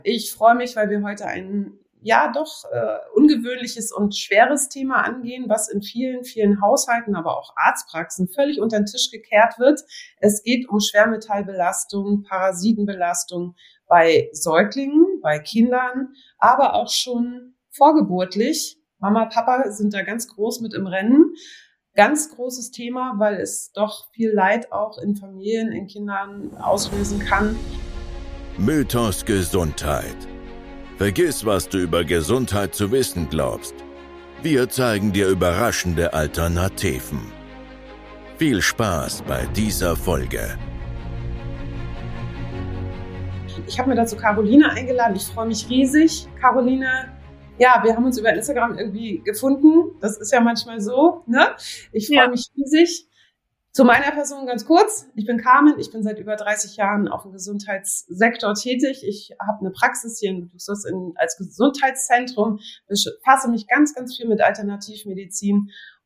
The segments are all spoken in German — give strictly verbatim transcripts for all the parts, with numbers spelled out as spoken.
Ich freue mich, weil wir heute ein ja doch äh, ungewöhnliches und schweres Thema angehen, was in vielen, vielen Haushalten, aber auch Arztpraxen völlig unter den Tisch gekehrt wird. Es geht um Schwermetallbelastung, Parasitenbelastung bei Säuglingen, bei Kindern, aber auch schon vorgeburtlich. Mama, Papa sind da ganz groß mit im Rennen. Ganz großes Thema, weil es doch viel Leid auch in Familien, in Kindern auslösen kann. Mythos Gesundheit. Vergiss, was du über Gesundheit zu wissen glaubst. Wir zeigen dir überraschende Alternativen. Viel Spaß bei dieser Folge. Ich habe mir dazu Caroline eingeladen. Ich freue mich riesig. Caroline, ja, wir haben uns über Instagram irgendwie gefunden. Das ist ja manchmal so, ne? Ich freue ja. mich riesig. Zu meiner Person ganz kurz. Ich bin Carmen. Ich bin seit über dreißig Jahren auf dem Gesundheitssektor tätig. Ich habe eine Praxis hier in Luxus in, als Gesundheitszentrum, befasse mich ganz, ganz viel mit Alternativmedizin.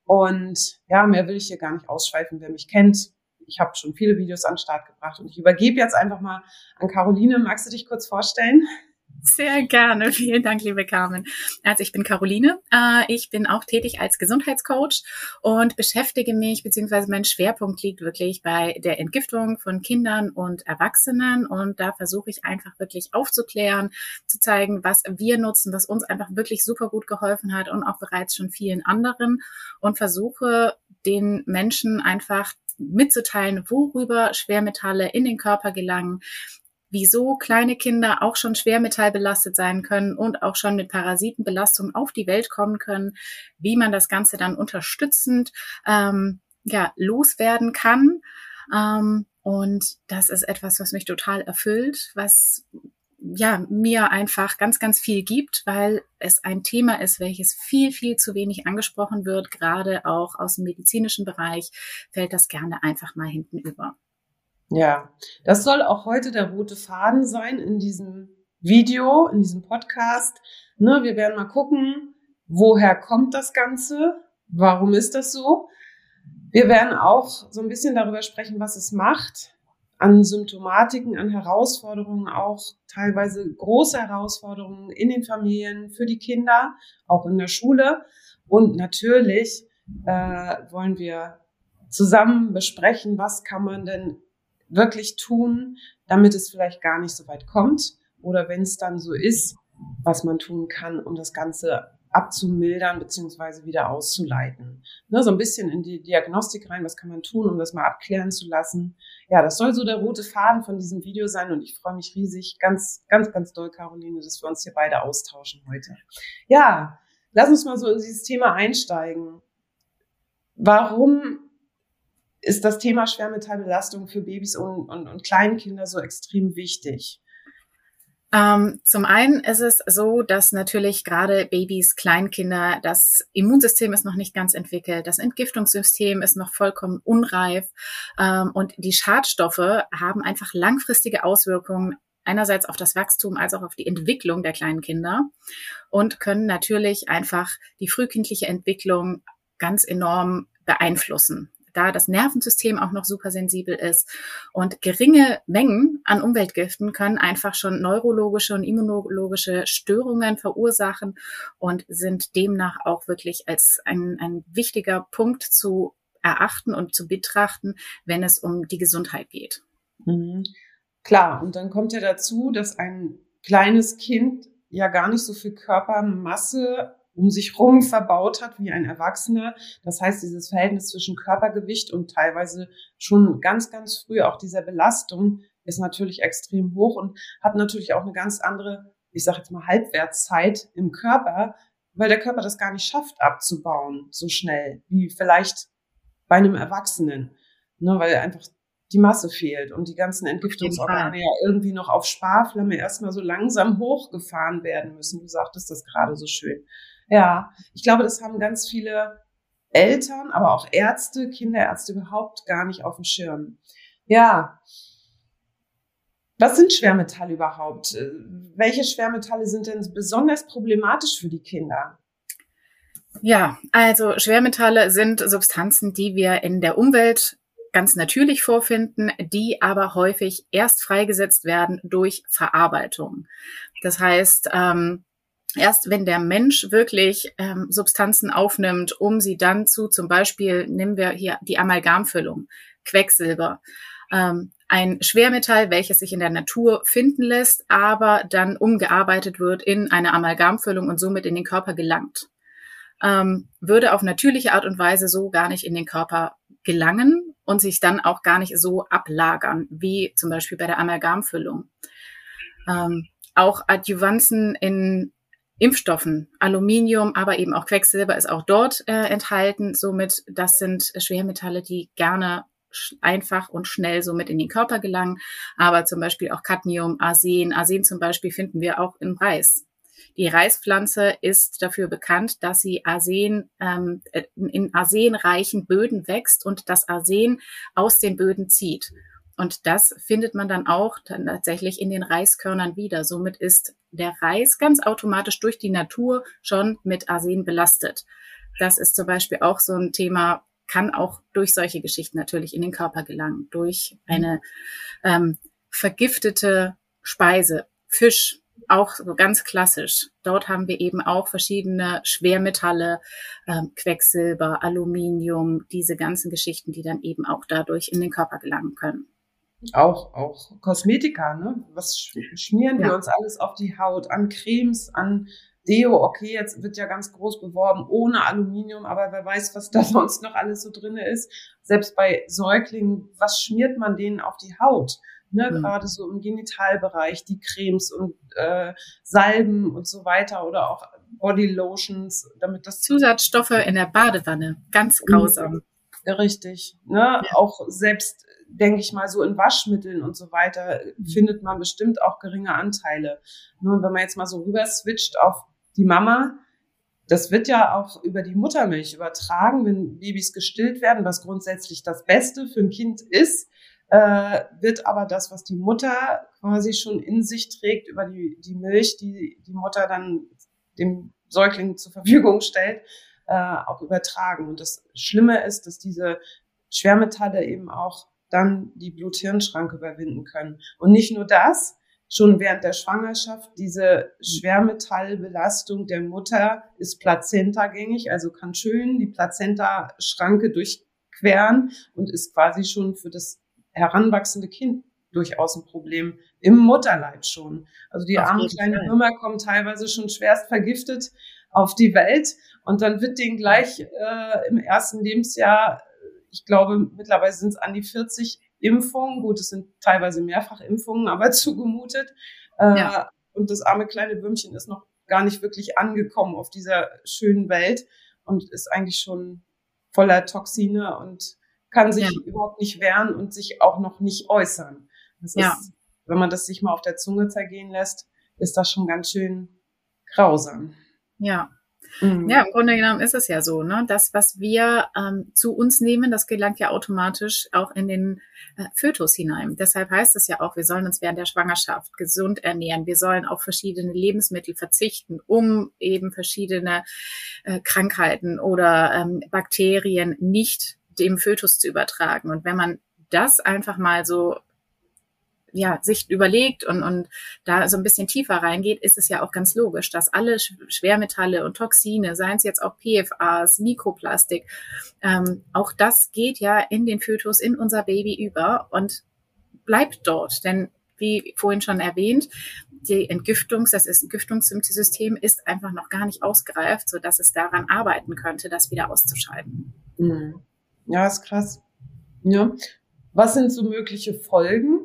Und ja, mehr will ich hier gar nicht ausschweifen, wer mich kennt. Ich habe schon viele Videos an den Start gebracht und ich übergebe jetzt einfach mal an Caroline. Magst du dich kurz vorstellen? Sehr gerne. Vielen Dank, liebe Carmen. Also ich bin Caroline. Ich bin auch tätig als Gesundheitscoach und beschäftige mich, beziehungsweise mein Schwerpunkt liegt wirklich bei der Entgiftung von Kindern und Erwachsenen. Und da versuche ich einfach wirklich aufzuklären, zu zeigen, was wir nutzen, was uns einfach wirklich super gut geholfen hat und auch bereits schon vielen anderen. Und versuche den Menschen einfach mitzuteilen, worüber Schwermetalle in den Körper gelangen, wieso kleine Kinder auch schon schwermetallbelastet sein können und auch schon mit Parasitenbelastung auf die Welt kommen können, wie man das Ganze dann unterstützend ähm, ja loswerden kann. Ähm, und das ist etwas, was mich total erfüllt, was ja mir einfach ganz, ganz viel gibt, weil es ein Thema ist, welches viel, viel zu wenig angesprochen wird. Gerade auch aus dem medizinischen Bereich fällt das gerne einfach mal hinten über. Ja, das soll auch heute der rote Faden sein in diesem Video, in diesem Podcast. Ne, wir werden mal gucken, woher kommt das Ganze? Warum ist das so? Wir werden auch so ein bisschen darüber sprechen, was es macht, an Symptomatiken, an Herausforderungen, auch teilweise große Herausforderungen in den Familien, für die Kinder, auch in der Schule. Und natürlich äh, wollen wir zusammen besprechen, was kann man denn wirklich tun, damit es vielleicht gar nicht so weit kommt oder wenn es dann so ist, was man tun kann, um das Ganze abzumildern beziehungsweise wieder auszuleiten. Ne, so ein bisschen in die Diagnostik rein, was kann man tun, um das mal abklären zu lassen. Ja, das soll so der rote Faden von diesem Video sein und ich freue mich riesig, ganz, ganz, ganz doll, Caroline, dass wir uns hier beide austauschen heute. Ja, lass uns mal so in dieses Thema einsteigen. Warum ist das Thema Schwermetallbelastung für Babys und, und, und Kleinkinder so extrem wichtig? Ähm, zum einen ist es so, dass natürlich gerade Babys, Kleinkinder, das Immunsystem ist noch nicht ganz entwickelt, das Entgiftungssystem ist noch vollkommen unreif ähm, und die Schadstoffe haben einfach langfristige Auswirkungen einerseits auf das Wachstum als auch auf die Entwicklung der kleinen Kinder und können natürlich einfach die frühkindliche Entwicklung ganz enorm beeinflussen, da das Nervensystem auch noch super sensibel ist. Und geringe Mengen an Umweltgiften können einfach schon neurologische und immunologische Störungen verursachen und sind demnach auch wirklich als ein, ein wichtiger Punkt zu erachten und zu betrachten, wenn es um die Gesundheit geht. Mhm. Klar, und dann kommt ja dazu, dass ein kleines Kind ja gar nicht so viel Körpermasse um sich rum verbaut hat wie ein Erwachsener. Das heißt, dieses Verhältnis zwischen Körpergewicht und teilweise schon ganz, ganz früh auch dieser Belastung ist natürlich extrem hoch und hat natürlich auch eine ganz andere, ich sage jetzt mal, Halbwertszeit im Körper, weil der Körper das gar nicht schafft abzubauen so schnell wie vielleicht bei einem Erwachsenen, ne, weil einfach die Masse fehlt und die ganzen Entgiftungsorgane ja irgendwie noch auf Sparflamme erstmal so langsam hochgefahren werden müssen. Du sagtest das gerade so schön. Ja, ich glaube, das haben ganz viele Eltern, aber auch Ärzte, Kinderärzte überhaupt gar nicht auf dem Schirm. Ja, was sind Schwermetalle überhaupt? Welche Schwermetalle sind denn besonders problematisch für die Kinder? Ja, also Schwermetalle sind Substanzen, die wir in der Umwelt ganz natürlich vorfinden, die aber häufig erst freigesetzt werden durch Verarbeitung. Das heißt, ähm, erst wenn der Mensch wirklich ähm, Substanzen aufnimmt, um sie dann zu, zum Beispiel, nehmen wir hier die Amalgamfüllung, Quecksilber, ähm, ein Schwermetall, welches sich in der Natur finden lässt, aber dann umgearbeitet wird in eine Amalgamfüllung und somit in den Körper gelangt, ähm, würde auf natürliche Art und Weise so gar nicht in den Körper gelangen und sich dann auch gar nicht so ablagern, wie zum Beispiel bei der Amalgamfüllung. Ähm, auch Adjuvanzen in Impfstoffen, Aluminium, aber eben auch Quecksilber ist auch dort äh, enthalten. Somit, das sind Schwermetalle, die gerne sch- einfach und schnell somit in den Körper gelangen. Aber zum Beispiel auch Cadmium, Arsen. Arsen zum Beispiel finden wir auch im Reis. Die Reispflanze ist dafür bekannt, dass sie Arsen, ähm, in arsenreichen Böden wächst und das Arsen aus den Böden zieht. Und das findet man dann auch dann tatsächlich in den Reiskörnern wieder. Somit ist der Reis ganz automatisch durch die Natur schon mit Arsen belastet. Das ist zum Beispiel auch so ein Thema, kann auch durch solche Geschichten natürlich in den Körper gelangen. Durch eine ähm, vergiftete Speise, Fisch, auch so ganz klassisch. Dort haben wir eben auch verschiedene Schwermetalle, ähm, Quecksilber, Aluminium, diese ganzen Geschichten, die dann eben auch dadurch in den Körper gelangen können. Auch, auch Kosmetika, ne? Was sch- schmieren wir Ja. uns alles auf die Haut? An Cremes, an Deo. Okay, jetzt wird ja ganz groß beworben, ohne Aluminium, aber wer weiß, was da sonst noch alles so drin ist. Selbst bei Säuglingen, was schmiert man denen auf die Haut? Ne? Mhm. Gerade so im Genitalbereich, die Cremes und äh, Salben und so weiter oder auch Bodylotions, damit das Zusatzstoffe in der Badewanne, ganz grausam. Richtig, ne? Ja. Auch selbst, denke ich mal, so in Waschmitteln und so weiter mhm. findet man bestimmt auch geringe Anteile. Und wenn man jetzt mal so rüber switcht auf die Mama, das wird ja auch über die Muttermilch übertragen, wenn Babys gestillt werden, was grundsätzlich das Beste für ein Kind ist, äh, wird aber das, was die Mutter quasi schon in sich trägt, über die, die Milch, die die Mutter dann dem Säugling zur Verfügung stellt, äh, auch übertragen. Und das Schlimme ist, dass diese Schwermetalle eben auch dann die Blut-Hirn-Schranke überwinden können. Und nicht nur das, schon während der Schwangerschaft, diese Schwermetallbelastung der Mutter ist plazentagängig, also kann schön die Plazenta-Schranke durchqueren und ist quasi schon für das heranwachsende Kind durchaus ein Problem im Mutterleib schon. Also die armen kleinen Würmer kommen teilweise schon schwerst vergiftet auf die Welt und dann wird denen gleich äh, im ersten Lebensjahr, ich glaube mittlerweile sind es an die vierzig Impfungen, gut, es sind teilweise Mehrfachimpfungen, aber zugemutet. Äh, ja. Und das arme kleine Würmchen ist noch gar nicht wirklich angekommen auf dieser schönen Welt und ist eigentlich schon voller Toxine und kann sich ja. überhaupt nicht wehren und sich auch noch nicht äußern. Das ja. ist, wenn man das sich mal auf der Zunge zergehen lässt, ist das schon ganz schön grausam. Ja. Mhm. Ja, im Grunde genommen ist es ja so, ne? Das, was wir ähm, zu uns nehmen, das gelangt ja automatisch auch in den äh, Fötus hinein. Deshalb heißt es ja auch, wir sollen uns während der Schwangerschaft gesund ernähren. Wir sollen auf verschiedene Lebensmittel verzichten, um eben verschiedene äh, Krankheiten oder ähm, Bakterien nicht dem Fötus zu übertragen. Und wenn man das einfach mal so ja, sich überlegt und, und da so ein bisschen tiefer reingeht, ist es ja auch ganz logisch, dass alle Schwermetalle und Toxine, seien es jetzt auch P F As, Mikroplastik, ähm, auch das geht ja in den Fötus, in unser Baby über und bleibt dort. Denn wie vorhin schon erwähnt, die Entgiftungs, das ist Entgiftungssystem ist einfach noch gar nicht ausgereift, sodass es daran arbeiten könnte, das wieder auszuscheiden. Mhm. Ja, ist krass. Ja. Was sind so mögliche Folgen?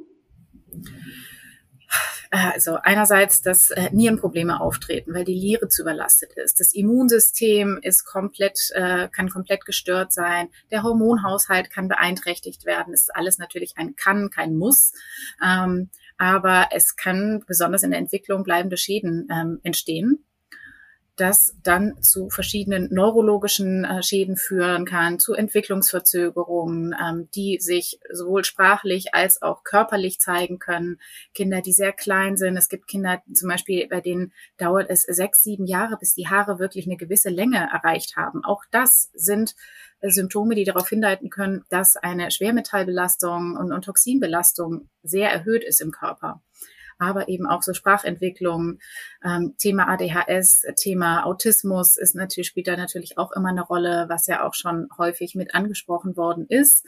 Also einerseits, dass äh, Nierenprobleme auftreten, weil die Niere zu überlastet ist. Das Immunsystem ist komplett, äh, kann komplett gestört sein. Der Hormonhaushalt kann beeinträchtigt werden. Das ist alles natürlich ein Kann, kein Muss. Ähm, aber es kann besonders in der Entwicklung bleibende Schäden ähm, entstehen, das dann zu verschiedenen neurologischen äh, Schäden führen kann, zu Entwicklungsverzögerungen, ähm, die sich sowohl sprachlich als auch körperlich zeigen können. Kinder, die sehr klein sind. Es gibt Kinder zum Beispiel, bei denen dauert es sechs, sieben Jahre, bis die Haare wirklich eine gewisse Länge erreicht haben. Auch das sind äh, Symptome, die darauf hindeuten können, dass eine Schwermetallbelastung und, und Toxinbelastung sehr erhöht ist im Körper. aber eben auch so Sprachentwicklung, ähm, Thema A D H S, Thema Autismus ist natürlich, spielt da natürlich auch immer eine Rolle, was ja auch schon häufig mit angesprochen worden ist.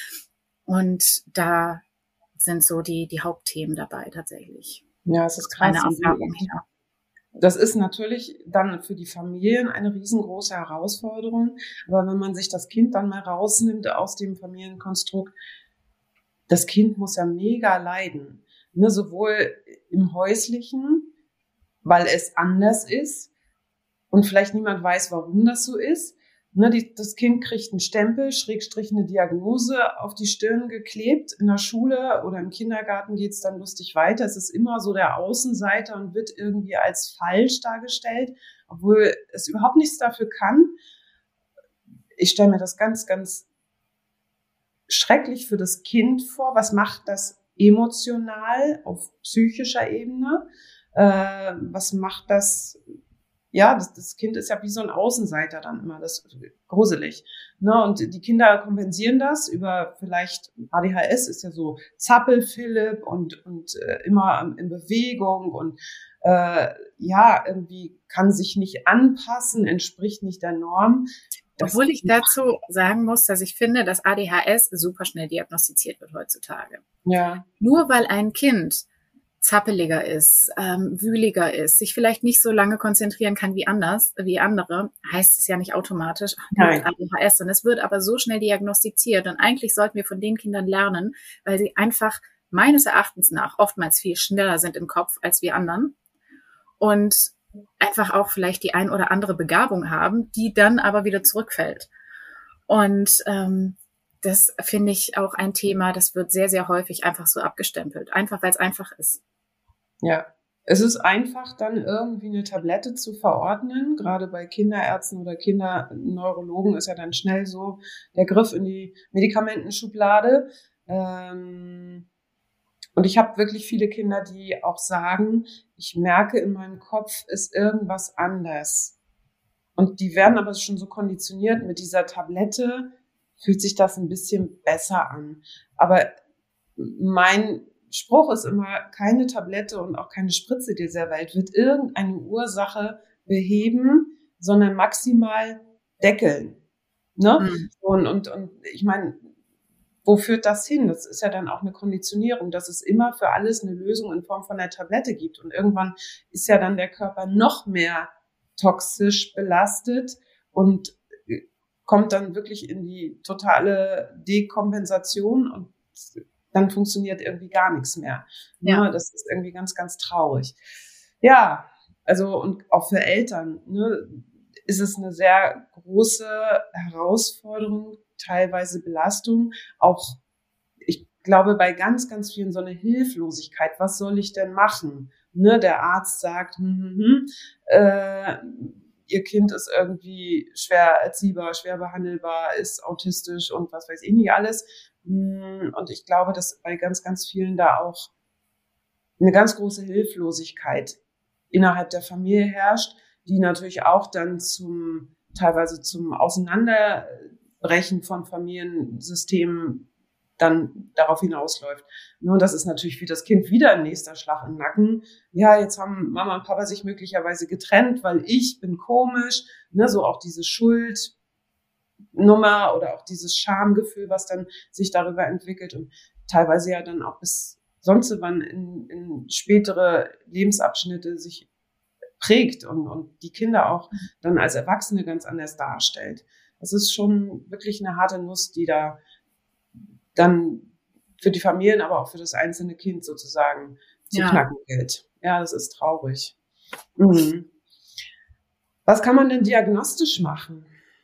Und da sind so die, die Hauptthemen dabei tatsächlich. Ja, es ist krass. Meine Erfahrung her. Das ist natürlich dann für die Familien eine riesengroße Herausforderung. Aber wenn man sich das Kind dann mal rausnimmt aus dem Familienkonstrukt, das Kind muss ja mega leiden. Ne, sowohl im Häuslichen, weil es anders ist und vielleicht niemand weiß, warum das so ist. Ne, die, das Kind kriegt einen Stempel, Schrägstrich eine Diagnose auf die Stirn geklebt. In der Schule oder im Kindergarten geht's dann lustig weiter. Es ist immer so der Außenseiter und wird irgendwie als falsch dargestellt, obwohl es überhaupt nichts dafür kann. Ich stelle mir das ganz, ganz schrecklich für das Kind vor. Was macht das emotional auf psychischer Ebene? Äh, was macht das? Ja, das, das Kind ist ja wie so ein Außenseiter dann immer, das ist gruselig. Ne? Und die Kinder kompensieren das über vielleicht, A D H S ist ja so Zappel-Philipp und, und äh, immer in Bewegung und äh, ja, irgendwie kann sich nicht anpassen, entspricht nicht der Norm. Das Obwohl ich dazu sagen muss, dass ich finde, dass A D H S super schnell diagnostiziert wird heutzutage. Ja. Nur weil ein Kind zappeliger ist, ähm, wühliger ist, sich vielleicht nicht so lange konzentrieren kann wie anders, wie andere, heißt es ja nicht automatisch Nein. A D H S. Und es wird aber so schnell diagnostiziert. Und eigentlich sollten wir von den Kindern lernen, weil sie einfach meines Erachtens nach oftmals viel schneller sind im Kopf als wir anderen und einfach auch vielleicht die ein oder andere Begabung haben, die dann aber wieder zurückfällt. Und ähm, das finde ich auch ein Thema, das wird sehr, sehr häufig einfach so abgestempelt, einfach weil es einfach ist. Ja, es ist einfach, dann irgendwie eine Tablette zu verordnen. Gerade bei Kinderärzten oder Kinderneurologen ist ja dann schnell so der Griff in die Medikamentenschublade. Ähm, und ich habe wirklich viele Kinder, die auch sagen, ich merke, in meinem Kopf ist irgendwas anders. Und die werden aber schon so konditioniert, mit dieser Tablette fühlt sich das ein bisschen besser an. Aber mein Spruch ist immer, keine Tablette und auch keine Spritze dieser Welt wird irgendeine Ursache beheben, sondern maximal deckeln. Ne? Mhm. Und, und, und ich meine, wo führt das hin? Das ist ja dann auch eine Konditionierung, dass es immer für alles eine Lösung in Form von einer Tablette gibt. Und irgendwann ist ja dann der Körper noch mehr toxisch belastet und kommt dann wirklich in die totale Dekompensation und dann funktioniert irgendwie gar nichts mehr. Ja. Ne? Das ist irgendwie ganz, ganz traurig. Ja, also und auch für Eltern, ne, ist es eine sehr große Herausforderung, teilweise Belastung. Auch, ich glaube, bei ganz, ganz vielen so eine Hilflosigkeit. Was soll ich denn machen? Ne, der Arzt sagt, hm, hm, hm, äh, ihr Kind ist irgendwie schwer erziehbar, schwer behandelbar, ist autistisch und was weiß ich nicht alles. Und ich glaube, dass bei ganz, ganz vielen da auch eine ganz große Hilflosigkeit innerhalb der Familie herrscht, die natürlich auch dann zum, teilweise zum Auseinanderbrechen von Familiensystemen dann darauf hinausläuft. Nun, das ist natürlich für das Kind wieder ein nächster Schlag im Nacken. Ja, jetzt haben Mama und Papa sich möglicherweise getrennt, weil ich bin komisch, ne, so auch diese Schuldnummer oder auch dieses Schamgefühl, was dann sich darüber entwickelt und teilweise ja dann auch bis sonst wann in, in spätere Lebensabschnitte sich prägt und, und die Kinder auch dann als Erwachsene ganz anders darstellt. Das ist schon wirklich eine harte Nuss, die da dann für die Familien, aber auch für das einzelne Kind sozusagen zu ja. knacken gilt. Ja, das ist traurig. Mhm. Was kann man denn diagnostisch machen?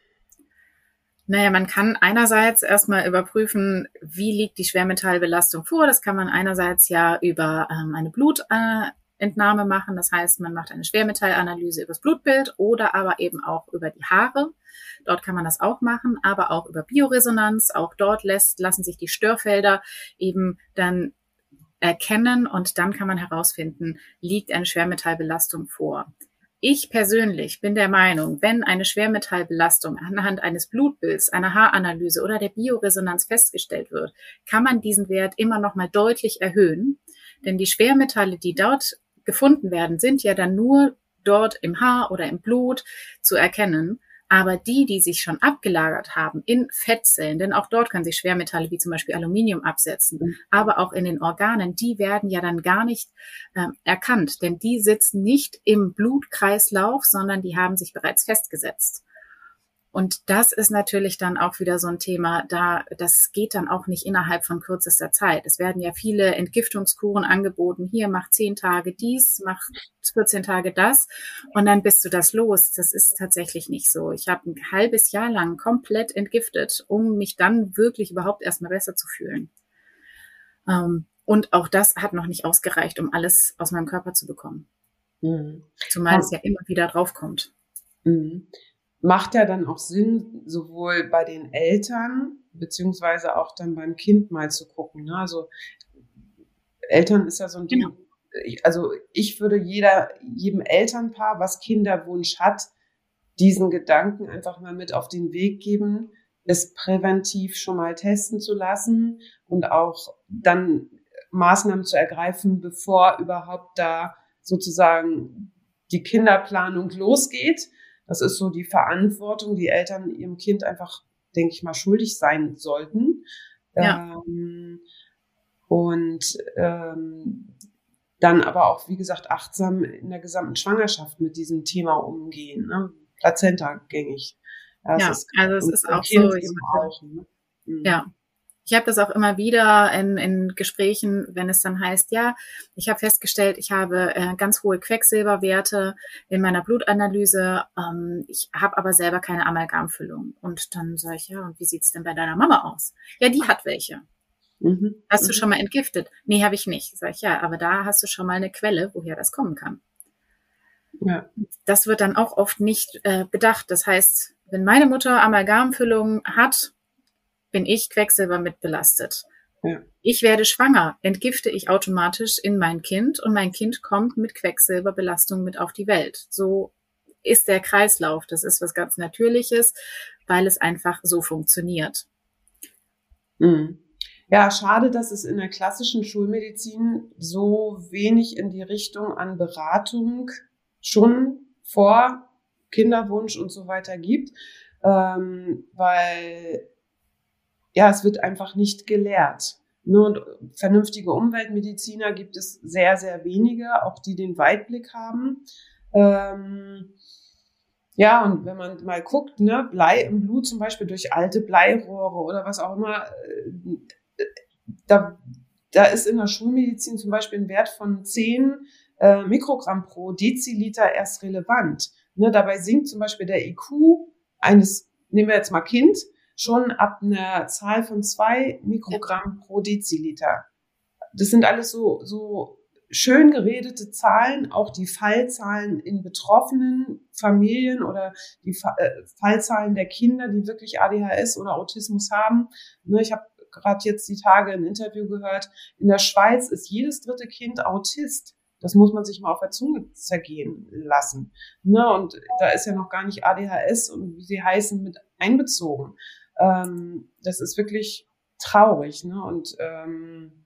Naja, man kann einerseits erstmal überprüfen, wie liegt die Schwermetallbelastung vor. Das kann man einerseits ja über ähm, eine Blutentnahme machen. Das heißt, man macht eine Schwermetallanalyse über das Blutbild oder aber eben auch über die Haare. Dort kann man das auch machen, aber auch über Bioresonanz. Auch dort lässt, lassen sich die Störfelder eben dann erkennen und dann kann man herausfinden, liegt eine Schwermetallbelastung vor. Ich persönlich bin der Meinung, wenn eine Schwermetallbelastung anhand eines Blutbilds, einer Haaranalyse oder der Bioresonanz festgestellt wird, kann man diesen Wert immer noch mal deutlich erhöhen. Denn die Schwermetalle, die dort gefunden werden, sind ja dann nur dort im Haar oder im Blut zu erkennen. Aber die, die sich schon abgelagert haben in Fettzellen, denn auch dort können sich Schwermetalle wie zum Beispiel Aluminium absetzen, mhm. aber auch in den Organen, die werden ja dann gar nicht äh, erkannt, denn die sitzen nicht im Blutkreislauf, sondern die haben sich bereits festgesetzt. Und das ist natürlich dann auch wieder so ein Thema, da das geht dann auch nicht innerhalb von kürzester Zeit. Es werden ja viele Entgiftungskuren angeboten. Hier, mach zehn Tage dies, mach vierzehn Tage das und dann bist du das los. Das ist tatsächlich nicht so. Ich habe ein halbes Jahr lang komplett entgiftet, um mich dann wirklich überhaupt erstmal besser zu fühlen. Ähm, und auch das hat noch nicht ausgereicht, um alles aus meinem Körper zu bekommen. Mhm. Zumal es ja immer wieder draufkommt. Mhm. Macht ja dann auch Sinn, sowohl bei den Eltern, beziehungsweise auch dann beim Kind mal zu gucken. Ne? Also Eltern ist ja so ein Ding, genau. Also ich würde jeder, jedem Elternpaar, was Kinderwunsch hat, diesen Gedanken einfach mal mit auf den Weg geben, es präventiv schon mal testen zu lassen und auch dann Maßnahmen zu ergreifen, bevor überhaupt da sozusagen die Kinderplanung losgeht. Das ist so die Verantwortung, die Eltern ihrem Kind einfach, denke ich mal, schuldig sein sollten. Ja. Ähm, und ähm, dann aber auch, wie gesagt, achtsam in der gesamten Schwangerschaft mit diesem Thema umgehen. Ne? Plazenta-gängig. Ja, ja ist, also es ist auch so. Ist auch, ne? mhm. Ja. Ich habe das auch immer wieder in, in Gesprächen, wenn es dann heißt, ja, ich habe festgestellt, ich habe äh, ganz hohe Quecksilberwerte in meiner Blutanalyse, ähm, ich habe aber selber keine Amalgamfüllung. Und dann sage ich, ja, und wie sieht's denn bei deiner Mama aus? Ja, die hat welche. Mhm. Hast mhm. du schon mal entgiftet? Nee, habe ich nicht. Sag ich, ja, aber da hast du schon mal eine Quelle, woher das kommen kann. Ja. Das wird dann auch oft nicht äh, bedacht. Das heißt, wenn meine Mutter Amalgamfüllung hat, bin ich Quecksilber mit belastet. Ja. Ich werde schwanger, entgifte ich automatisch in mein Kind und mein Kind kommt mit Quecksilberbelastung mit auf die Welt. So ist der Kreislauf. Das ist was ganz Natürliches, weil es einfach so funktioniert. Mhm. Ja, schade, dass es in der klassischen Schulmedizin so wenig in die Richtung an Beratung schon vor Kinderwunsch und so weiter gibt, ähm, weil ja, es wird einfach nicht gelehrt. Nur vernünftige Umweltmediziner gibt es sehr, sehr wenige, auch die den Weitblick haben. Ähm, ja, und wenn man mal guckt, ne, Blei im Blut zum Beispiel durch alte Bleirohre oder was auch immer, äh, da, da ist in der Schulmedizin zum Beispiel ein Wert von zehn äh, Mikrogramm pro Deziliter erst relevant. Ne, dabei sinkt zum Beispiel der I Q eines, nehmen wir jetzt mal Kind, schon ab einer Zahl von zwei Mikrogramm pro Deziliter. Das sind alles so, so schön geredete Zahlen, auch die Fallzahlen in betroffenen Familien oder die Fallzahlen der Kinder, die wirklich A D H S oder Autismus haben. Ich habe gerade jetzt die Tage ein Interview gehört, in der Schweiz ist jedes dritte Kind Autist. Das muss man sich mal auf der Zunge zergehen lassen. Und da ist ja noch gar nicht A D H S und wie sie heißen mit einbezogen. Das ist wirklich traurig, ne? Und ähm,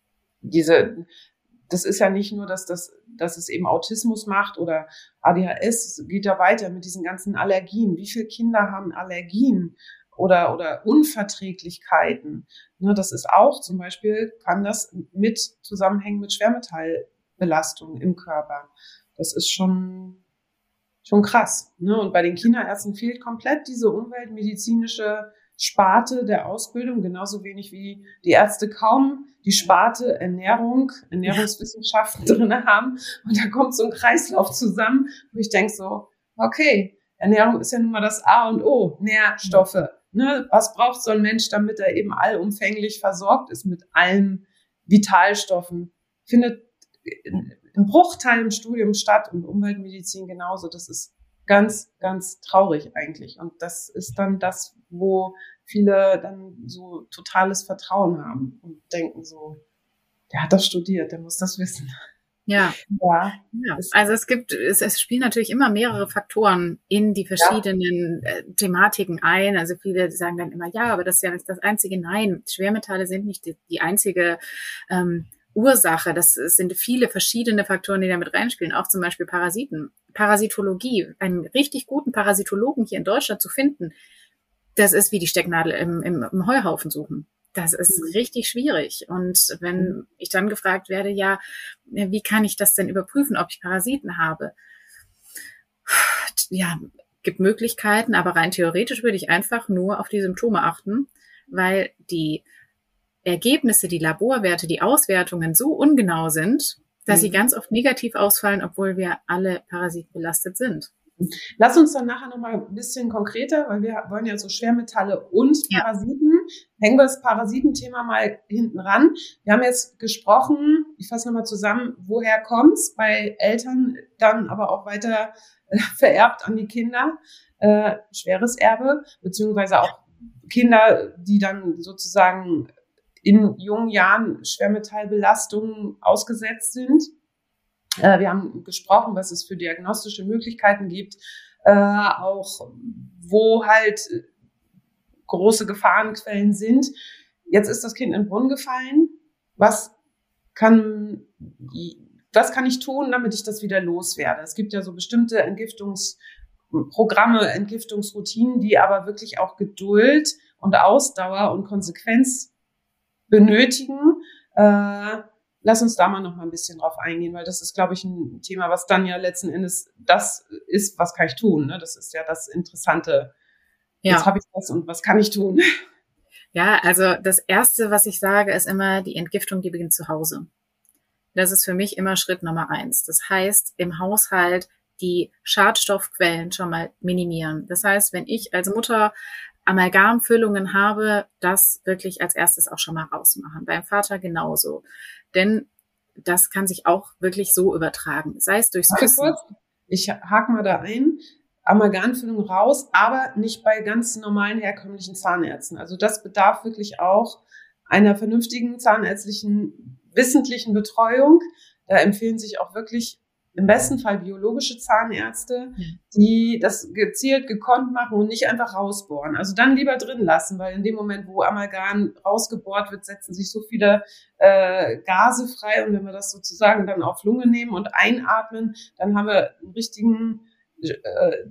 diese, das ist ja nicht nur, dass das, dass es eben Autismus macht oder A D H S. Es geht ja weiter mit diesen ganzen Allergien. Wie viele Kinder haben Allergien oder oder Unverträglichkeiten? Ne? Das ist auch zum Beispiel, kann das mit zusammenhängen mit Schwermetallbelastung im Körper. Das ist schon Schon krass, ne? Und bei den Kinderärzten fehlt komplett diese umweltmedizinische Sparte der Ausbildung, genauso wenig wie die Ärzte kaum die Sparte Ernährung, Ernährungswissenschaften drin haben. Und da kommt so ein Kreislauf zusammen, wo ich denke so, okay, Ernährung ist ja nun mal das A und O, Nährstoffe. Ne? Was braucht so ein Mensch, damit er eben allumfänglich versorgt ist mit allen Vitalstoffen? Findet ein Bruchteil im Studium statt und Umweltmedizin genauso. Das ist ganz, ganz traurig eigentlich. Und das ist dann das, wo viele dann so totales Vertrauen haben und denken so, der hat das studiert, der muss das wissen. Ja, ja. ja. Also es gibt, es, es spielen natürlich immer mehrere Faktoren in die verschiedenen ja. äh, Thematiken ein. Also viele sagen dann immer, ja, aber das ist ja nicht das Einzige. Nein, Schwermetalle sind nicht die, die einzige ähm, Ursache, das sind viele verschiedene Faktoren, die damit reinspielen, auch zum Beispiel Parasiten, Parasitologie, einen richtig guten Parasitologen hier in Deutschland zu finden, das ist wie die Stecknadel im, im, im Heuhaufen suchen. Das ist richtig schwierig. Und wenn ich dann gefragt werde, ja, wie kann ich das denn überprüfen, ob ich Parasiten habe? Ja, gibt Möglichkeiten, aber rein theoretisch würde ich einfach nur auf die Symptome achten, weil die Ergebnisse, die Laborwerte, die Auswertungen so ungenau sind, dass mhm. sie ganz oft negativ ausfallen, obwohl wir alle parasitenbelastet sind. Lass uns dann nachher nochmal ein bisschen konkreter, weil wir wollen ja so Schwermetalle und Parasiten. Ja. Hängen wir das Parasitenthema mal hinten ran. Wir haben jetzt gesprochen, ich fasse nochmal zusammen, woher kommt's bei Eltern, dann aber auch weiter äh, vererbt an die Kinder, äh, schweres Erbe, beziehungsweise auch Kinder, die dann sozusagen in jungen Jahren Schwermetallbelastungen ausgesetzt sind. Äh, wir haben gesprochen, was es für diagnostische Möglichkeiten gibt, äh, auch wo halt große Gefahrenquellen sind. Jetzt ist das Kind in den Brunnen gefallen. Was kann, was kann ich tun, damit ich das wieder loswerde? Es gibt ja so bestimmte Entgiftungsprogramme, Entgiftungsroutinen, die aber wirklich auch Geduld und Ausdauer und Konsequenz benötigen. Äh, lass uns da mal noch mal ein bisschen drauf eingehen, weil das ist, glaube ich, ein Thema, was dann ja letzten Endes das ist, was kann ich tun? Ne? Das ist ja das Interessante. Ja. Jetzt habe ich das und was kann ich tun? Ja, also das Erste, was ich sage, ist immer, die Entgiftung, die beginnt zu Hause. Das ist für mich immer Schritt Nummer eins. Das heißt, im Haushalt die Schadstoffquellen schon mal minimieren. Das heißt, wenn ich als Mutter Amalgamfüllungen habe, das wirklich als erstes auch schon mal rausmachen. Beim Vater genauso. Denn das kann sich auch wirklich so übertragen. Sei es durchs Küssen. Ich hake mal da ein. Amalgamfüllung raus, aber nicht bei ganz normalen herkömmlichen Zahnärzten. Also das bedarf wirklich auch einer vernünftigen zahnärztlichen, wissentlichen Betreuung. Da empfehlen sich auch wirklich im besten Fall biologische Zahnärzte, die das gezielt gekonnt machen und nicht einfach rausbohren. Also dann lieber drin lassen, weil in dem Moment, wo Amalgam rausgebohrt wird, setzen sich so viele äh, Gase frei. Und wenn wir das sozusagen dann auf Lunge nehmen und einatmen, dann haben wir einen richtigen äh,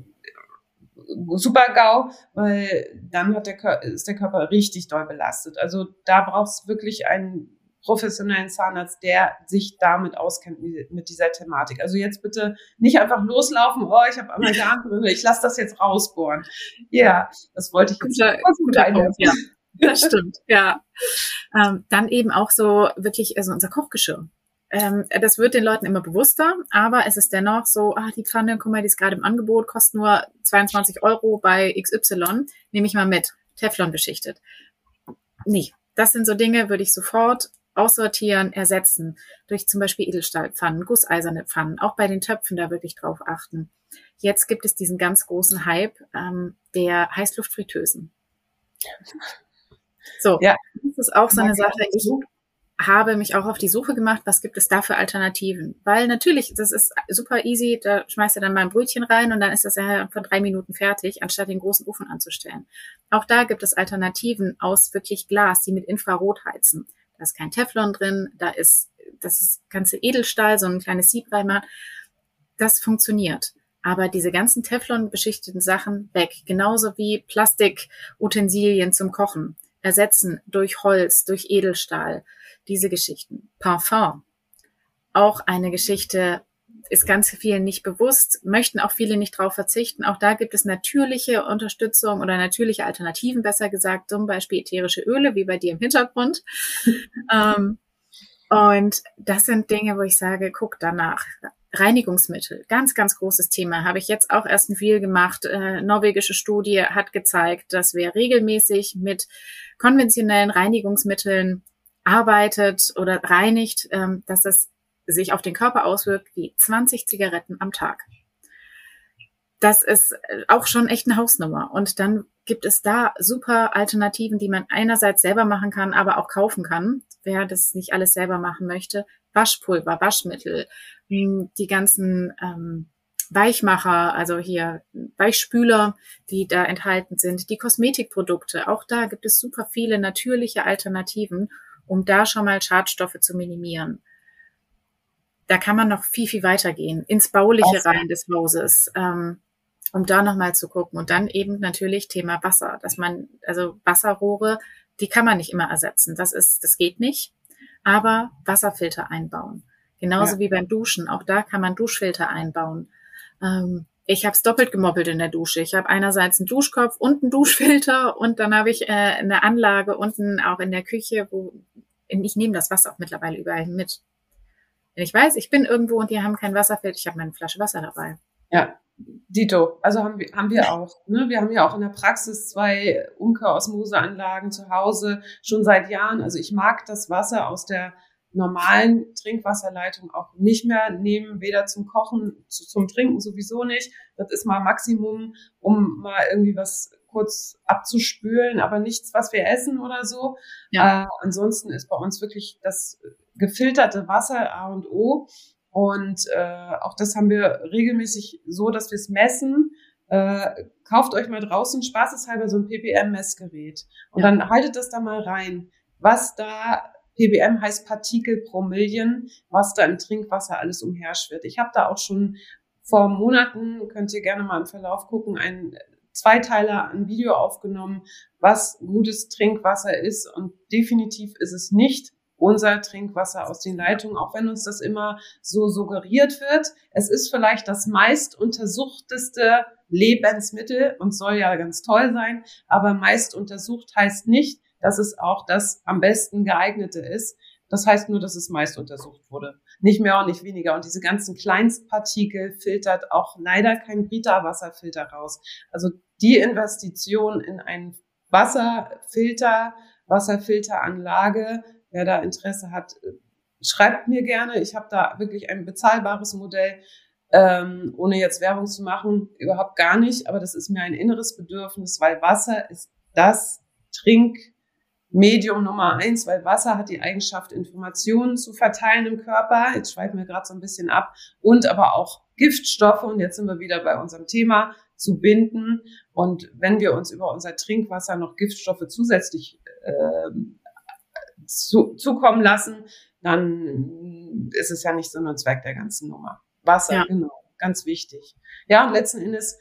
Super-GAU, weil dann hat der Körper, ist der Körper richtig doll belastet. Also da braucht es wirklich einen professionellen Zahnarzt, der sich damit auskennt, mit dieser Thematik. Also jetzt bitte nicht einfach loslaufen, oh, ich habe Amalgam drin, ich lasse das jetzt rausbohren. Ja, das wollte ich jetzt guter, guter Punkt, ja. Das stimmt, ja. Ähm, dann eben auch so wirklich, also unser Kochgeschirr. Ähm, das wird den Leuten immer bewusster, aber es ist dennoch so, ah, die Pfanne, guck mal, die ist gerade im Angebot, kostet nur zweiundzwanzig Euro bei X Y, nehme ich mal mit, Teflon beschichtet. Nee, das sind so Dinge, würde ich sofort aussortieren, ersetzen durch zum Beispiel Edelstahlpfannen, gusseiserne Pfannen, auch bei den Töpfen da wirklich drauf achten. Jetzt gibt es diesen ganz großen Hype ähm, der Heißluftfritteusen. So, ja. Das ist auch so eine Sache, ich habe mich auch auf die Suche gemacht, was gibt es da für Alternativen? Weil natürlich, das ist super easy, da schmeißt du dann mal ein Brötchen rein und dann ist das ja von drei Minuten fertig, anstatt den großen Ofen anzustellen. Auch da gibt es Alternativen aus wirklich Glas, die mit Infrarot heizen. Da ist kein Teflon drin, da ist das ist ganze Edelstahl, so ein kleines Siebreimer. Das funktioniert. Aber diese ganzen Teflon-beschichteten Sachen weg. Genauso wie Plastikutensilien zum Kochen. Ersetzen durch Holz, durch Edelstahl. Diese Geschichten. Parfum. Auch eine Geschichte, ist ganz vielen nicht bewusst, möchten auch viele nicht drauf verzichten. Auch da gibt es natürliche Unterstützung oder natürliche Alternativen, besser gesagt, zum Beispiel ätherische Öle, wie bei dir im Hintergrund. ähm, und das sind Dinge, wo ich sage, guck danach. Reinigungsmittel, ganz, ganz großes Thema. Habe ich jetzt auch erst ein Reel gemacht. Äh, norwegische Studie hat gezeigt, dass wer regelmäßig mit konventionellen Reinigungsmitteln arbeitet oder reinigt, ähm, dass das sich auf den Körper auswirkt wie zwanzig Zigaretten am Tag. Das ist auch schon echt eine Hausnummer. Und dann gibt es da super Alternativen, die man einerseits selber machen kann, aber auch kaufen kann, wer das nicht alles selber machen möchte. Waschpulver, Waschmittel, die ganzen ähm, Weichmacher, also hier Weichspüler, die da enthalten sind, die Kosmetikprodukte. Auch da gibt es super viele natürliche Alternativen, um da schon mal Schadstoffe zu minimieren. Da kann man noch viel, viel weitergehen, ins Bauliche Wasser. rein des Hauses, ähm, um da nochmal zu gucken. Und dann eben natürlich Thema Wasser, dass man, also Wasserrohre, die kann man nicht immer ersetzen. Das ist, das geht nicht. Aber Wasserfilter einbauen. Genauso Ja. wie beim Duschen. Auch da kann man Duschfilter einbauen. Ähm, ich habe es doppelt gemoppelt in der Dusche. Ich habe einerseits einen Duschkopf und einen Duschfilter und dann habe ich äh, eine Anlage unten auch in der Küche, wo ich nehme das Wasser auch mittlerweile überall mit. Wenn ich weiß, ich bin irgendwo und die haben kein Wasserfilter, ich habe meine Flasche Wasser dabei. Ja, dito. Also haben wir, haben wir auch. Ne? Wir haben ja auch in der Praxis zwei Umkehrosmoseanlagen zu Hause, schon seit Jahren. Also ich mag das Wasser aus der normalen Trinkwasserleitung auch nicht mehr nehmen, weder zum Kochen, zu, zum Trinken sowieso nicht. Das ist mal Maximum, um mal irgendwie was kurz abzuspülen, aber nichts, was wir essen oder so. Ja. Äh, ansonsten ist bei uns wirklich das gefilterte Wasser A und O. Und äh, auch das haben wir regelmäßig so, dass wir es messen. Äh, kauft euch mal draußen spaßeshalber so ein P P M-Messgerät. Und Ja. dann haltet das da mal rein, was da, P P M heißt Partikel pro Million, was da im Trinkwasser alles umherschwirrt. Ich habe da auch schon vor Monaten, könnt ihr gerne mal im Verlauf gucken, ein Zweiteiler, ein Video aufgenommen, was gutes Trinkwasser ist. Und definitiv ist es nicht unser Trinkwasser aus den Leitungen, auch wenn uns das immer so suggeriert wird. Es ist vielleicht das meist untersuchteste Lebensmittel und soll ja ganz toll sein, aber meist untersucht heißt nicht, dass es auch das am besten geeignete ist. Das heißt nur, dass es meist untersucht wurde. Nicht mehr und nicht weniger. Und diese ganzen Kleinstpartikel filtert auch leider kein Brita-Wasserfilter raus. Also die Investition in einen Wasserfilter, Wasserfilteranlage, wer da Interesse hat, schreibt mir gerne. Ich habe da wirklich ein bezahlbares Modell, ähm, ohne jetzt Werbung zu machen, überhaupt gar nicht. Aber das ist mir ein inneres Bedürfnis, weil Wasser ist das Trinkmedium Nummer eins, weil Wasser hat die Eigenschaft, Informationen zu verteilen im Körper. Jetzt schweifen wir gerade so ein bisschen ab. Und aber auch Giftstoffe, und jetzt sind wir wieder bei unserem Thema, zu binden. Und wenn wir uns über unser Trinkwasser noch Giftstoffe zusätzlich äh, zu, zukommen lassen, dann ist es ja nicht Sinn und Zweck der ganzen Nummer. Wasser, ja. Genau, ganz wichtig. Ja, und letzten Endes,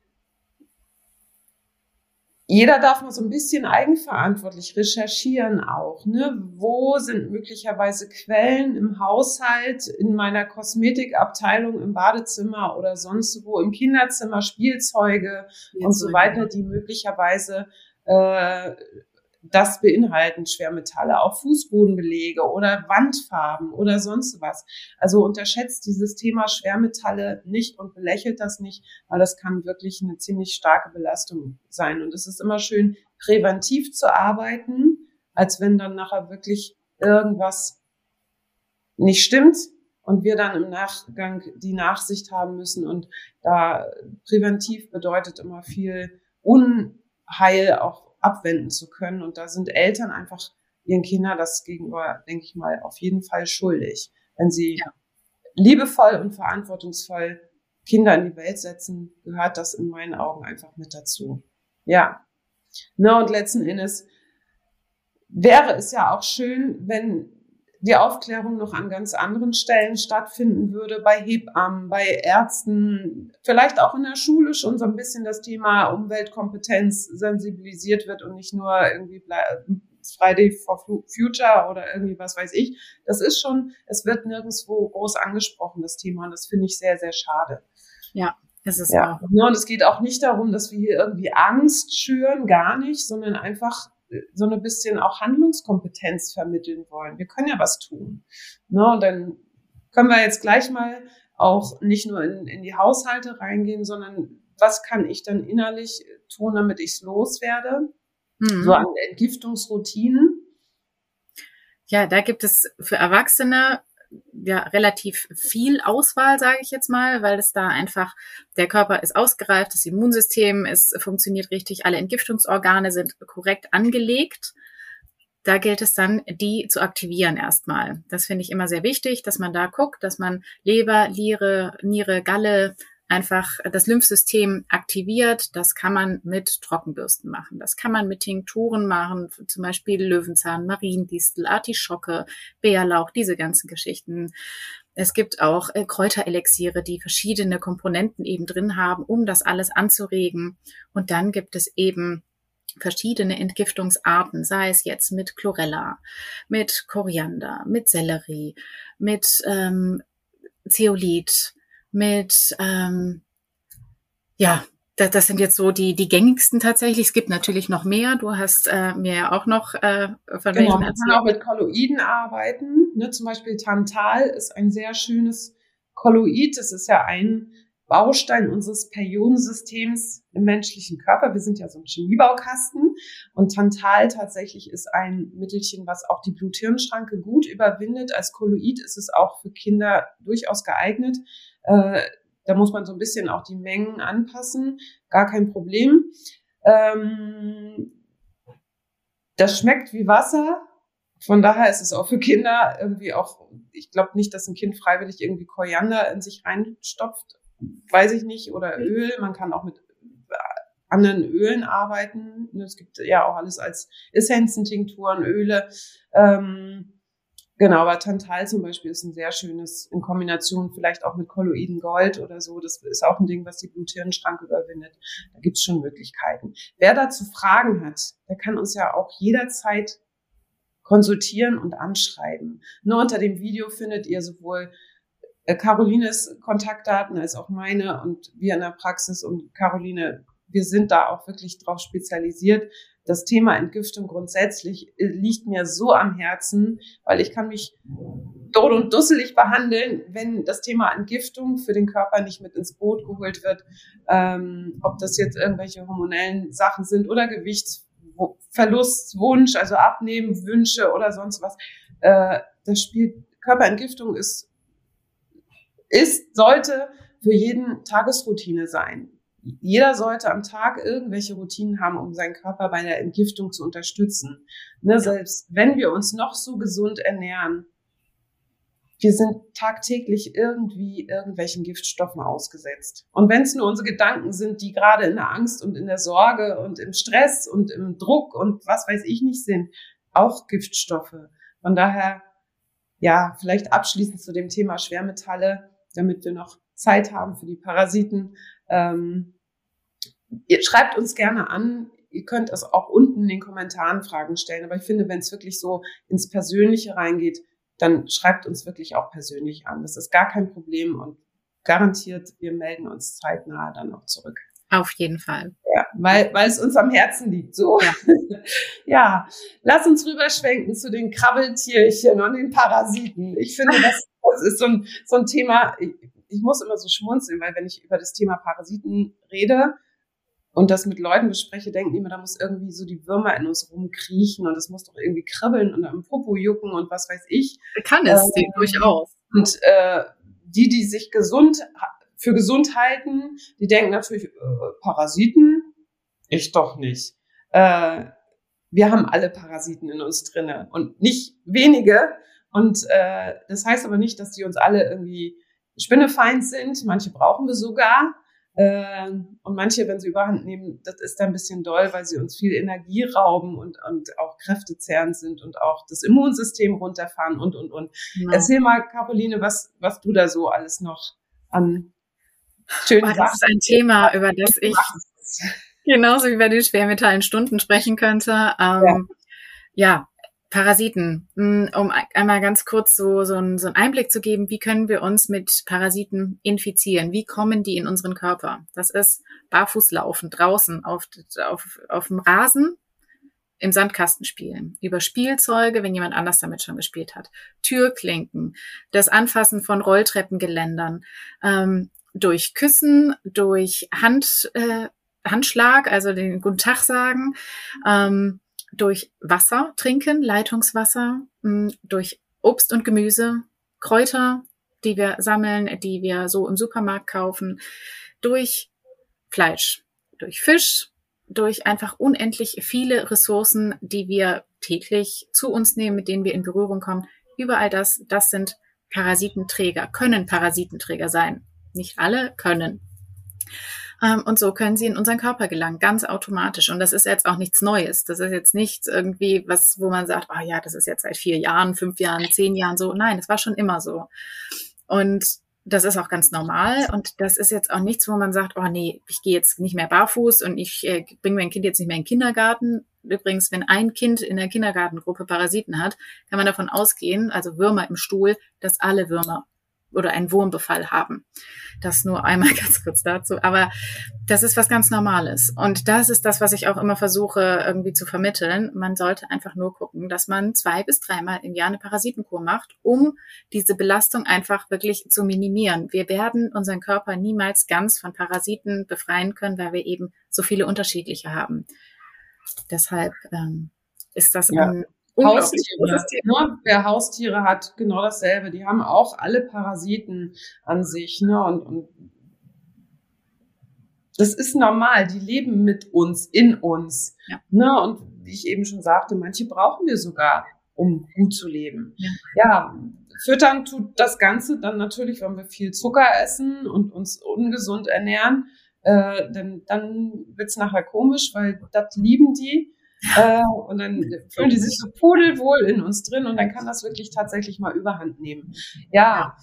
jeder darf mal so ein bisschen eigenverantwortlich recherchieren auch, ne? Wo sind möglicherweise Quellen im Haushalt, in meiner Kosmetikabteilung, im Badezimmer oder sonst wo, im Kinderzimmer, Spielzeuge Spielzeuge. Und so weiter, die möglicherweise äh, das beinhalten, Schwermetalle, auch Fußbodenbelege oder Wandfarben oder sonst was. Also unterschätzt dieses Thema Schwermetalle nicht und belächelt das nicht, weil das kann wirklich eine ziemlich starke Belastung sein. Und es ist immer schön, präventiv zu arbeiten, als wenn dann nachher wirklich irgendwas nicht stimmt und wir dann im Nachgang die Nachsicht haben müssen. Und da präventiv bedeutet immer viel Unheil auch abwenden zu können. Und da sind Eltern einfach ihren Kindern das gegenüber, denke ich mal, auf jeden Fall schuldig. Wenn sie ja. liebevoll und verantwortungsvoll Kinder in die Welt setzen, gehört das in meinen Augen einfach mit dazu. Ja. Na, und letzten Endes wäre es ja auch schön, wenn die Aufklärung noch an ganz anderen Stellen stattfinden würde, bei Hebammen, bei Ärzten, vielleicht auch in der Schule schon so ein bisschen das Thema Umweltkompetenz sensibilisiert wird und nicht nur irgendwie Friday for Future oder irgendwie was weiß ich. Das ist schon, es wird nirgendwo groß angesprochen, das Thema, und das finde ich sehr, sehr schade. Ja, das ist ja. auch. Und es geht auch nicht darum, dass wir hier irgendwie Angst schüren, gar nicht, sondern einfach so ein bisschen auch Handlungskompetenz vermitteln wollen. Wir können ja was tun. Ne? Und dann können wir jetzt gleich mal auch nicht nur in, in die Haushalte reingehen, sondern was kann ich dann innerlich tun, damit ich es loswerde? Mhm. So an Entgiftungsroutinen. Ja, da gibt es für Erwachsene ja relativ viel Auswahl, sage ich jetzt mal, weil es da einfach, der Körper ist ausgereift, das Immunsystem ist, funktioniert richtig, alle Entgiftungsorgane sind korrekt angelegt. Da gilt es dann, die zu aktivieren erstmal. Das finde ich immer sehr wichtig, dass man da guckt, dass man Leber, Niere, Niere, Galle einfach das Lymphsystem aktiviert. Das kann man mit Trockenbürsten machen. Das kann man mit Tinkturen machen, zum Beispiel Löwenzahn, Mariendistel, Artischocke, Bärlauch, diese ganzen Geschichten. Es gibt auch äh, Kräuterelixiere, die verschiedene Komponenten eben drin haben, um das alles anzuregen. Und dann gibt es eben verschiedene Entgiftungsarten, sei es jetzt mit Chlorella, mit Koriander, mit Sellerie, mit ähm, Zeolit, mit, ähm, ja, das, das sind jetzt so die die gängigsten tatsächlich. Es gibt natürlich noch mehr. Du hast äh, mir ja auch noch äh, von Genau, welchen man kann auch mit Kolloiden arbeiten. Ne? Zum Beispiel Tantal ist ein sehr schönes Kolloid. Das ist ja ein Baustein unseres Periodensystems im menschlichen Körper. Wir sind ja so ein Chemiebaukasten. Und Tantal tatsächlich ist ein Mittelchen, was auch die Blut-Hirn-Schranke gut überwindet. Als Kolloid ist es auch für Kinder durchaus geeignet. Äh, Da muss man so ein bisschen auch die Mengen anpassen. Gar kein Problem. Ähm, das schmeckt wie Wasser. Von daher ist es auch für Kinder irgendwie auch, ich glaube nicht, dass ein Kind freiwillig irgendwie Koriander in sich reinstopft. Weiß ich nicht. Oder Öl. Man kann auch mit anderen Ölen arbeiten. Es gibt ja auch alles als Essenzen, Tinkturen, Öle. Ähm, Genau, aber Tantal zum Beispiel ist ein sehr schönes, in Kombination vielleicht auch mit Kolloiden Gold oder so. Das ist auch ein Ding, was die Blut-Hirn-Schranke überwindet. Da gibt's schon Möglichkeiten. Wer dazu Fragen hat, der kann uns ja auch jederzeit konsultieren und anschreiben. Nur unter dem Video findet ihr sowohl Carolines Kontaktdaten als auch meine und wir in der Praxis. Und Caroline, wir sind da auch wirklich drauf spezialisiert. Das Thema Entgiftung grundsätzlich liegt mir so am Herzen, weil ich kann mich tot und dusselig behandeln, wenn das Thema Entgiftung für den Körper nicht mit ins Boot geholt wird. Ähm, ob das jetzt irgendwelche hormonellen Sachen sind oder Gewichtsverlust, Wunsch, also Abnehmen, Wünsche oder sonst was. Äh, das spielt, Körperentgiftung ist, ist, sollte für jeden Tagesroutine sein. Jeder sollte am Tag irgendwelche Routinen haben, um seinen Körper bei der Entgiftung zu unterstützen. Ne, selbst wenn wir uns noch so gesund ernähren, wir sind tagtäglich irgendwie irgendwelchen Giftstoffen ausgesetzt. Und wenn es nur unsere Gedanken sind, die gerade in der Angst und in der Sorge und im Stress und im Druck und was weiß ich nicht sind, auch Giftstoffe. Von daher, ja, vielleicht abschließend zu dem Thema Schwermetalle, damit wir noch Zeit haben für die Parasiten. Ähm, ihr schreibt uns gerne an. Ihr könnt es auch unten in den Kommentaren Fragen stellen. Aber ich finde, wenn es wirklich so ins Persönliche reingeht, dann schreibt uns wirklich auch persönlich an. Das ist gar kein Problem und garantiert, wir melden uns zeitnah dann auch zurück. Auf jeden Fall. Ja, weil, weil es uns am Herzen liegt. So. Ja. Ja, lass uns rüberschwenken zu den Krabbeltierchen und den Parasiten. Ich finde, das, das ist so ein, so ein Thema, ich, ich muss immer so schmunzeln, weil wenn ich über das Thema Parasiten rede und das mit Leuten bespreche, denken die immer, da muss irgendwie so die Würmer in uns rumkriechen und das muss doch irgendwie kribbeln und am Popo jucken und was weiß ich. Kann es, ähm, durchaus. Und äh, die, die sich gesund für gesund halten, die denken natürlich, äh, Parasiten? Ich doch nicht. Äh, wir haben alle Parasiten in uns drinne und nicht wenige. Und äh, das heißt aber nicht, dass die uns alle irgendwie spinnefeind sind. Manche brauchen wir sogar. Äh, und manche, wenn sie überhand nehmen, das ist dann ein bisschen doll, weil sie uns viel Energie rauben und, und auch kräftezehrend sind und auch das Immunsystem runterfahren und, und, und. Ja. Erzähl mal, Caroline, was, was du da so alles noch an schönen Sachen. Das ist ein Thema, über das ich genauso wie bei den Schwermetallen Stunden sprechen könnte. Ähm, ja. ja, Parasiten. Um einmal ganz kurz so, so, einen, so einen Einblick zu geben, wie können wir uns mit Parasiten infizieren? Wie kommen die in unseren Körper? Das ist Barfußlaufen, draußen auf, auf, auf dem Rasen, im Sandkasten spielen, über Spielzeuge, wenn jemand anders damit schon gespielt hat, Türklinken, das Anfassen von Rolltreppengeländern, ähm, durch Küssen, durch Hand, äh, Handschlag, also den Guten Tag sagen, ähm, durch Wasser trinken, Leitungswasser, mh, durch Obst und Gemüse, Kräuter, die wir sammeln, die wir so im Supermarkt kaufen, durch Fleisch, durch Fisch, durch einfach unendlich viele Ressourcen, die wir täglich zu uns nehmen, mit denen wir in Berührung kommen. Überall das, das sind Parasitenträger, können Parasitenträger sein. Nicht alle können. Ähm, und so können sie in unseren Körper gelangen, ganz automatisch. Und das ist jetzt auch nichts Neues. Das ist jetzt nichts irgendwie, was, wo man sagt, ah ja, das ist jetzt seit vier Jahren, fünf Jahren, zehn Jahren so. Nein, das war schon immer so. Und das ist auch ganz normal. Und das ist jetzt auch nichts, wo man sagt, oh nee, ich gehe jetzt nicht mehr barfuß und ich äh, bringe mein Kind jetzt nicht mehr in den Kindergarten. Übrigens, wenn ein Kind in der Kindergartengruppe Parasiten hat, kann man davon ausgehen, also Würmer im Stuhl, dass alle Würmer oder einen Wurmbefall haben. Das nur einmal ganz kurz dazu. Aber das ist was ganz Normales. Und das ist das, was ich auch immer versuche irgendwie zu vermitteln. Man sollte einfach nur gucken, dass man zwei bis dreimal im Jahr eine Parasitenkur macht, um diese Belastung einfach wirklich zu minimieren. Wir werden unseren Körper niemals ganz von Parasiten befreien können, weil wir eben so viele unterschiedliche haben. Deshalb ähm, ist das Ja. ein Haustiere, ne? Wer Haustiere hat, genau dasselbe. Die haben auch alle Parasiten an sich, ne? Und, und das ist normal. Die leben mit uns, in uns, Ja. ne? Und wie ich eben schon sagte, manche brauchen wir sogar, um gut zu leben. Ja. Ja, füttern tut das Ganze dann natürlich, wenn wir viel Zucker essen und uns ungesund ernähren, äh, dann, dann wird's nachher komisch, weil das lieben die. Äh, und dann fühlen die sich so pudelwohl in uns drin und dann kann das wirklich tatsächlich mal Überhand nehmen. Ja,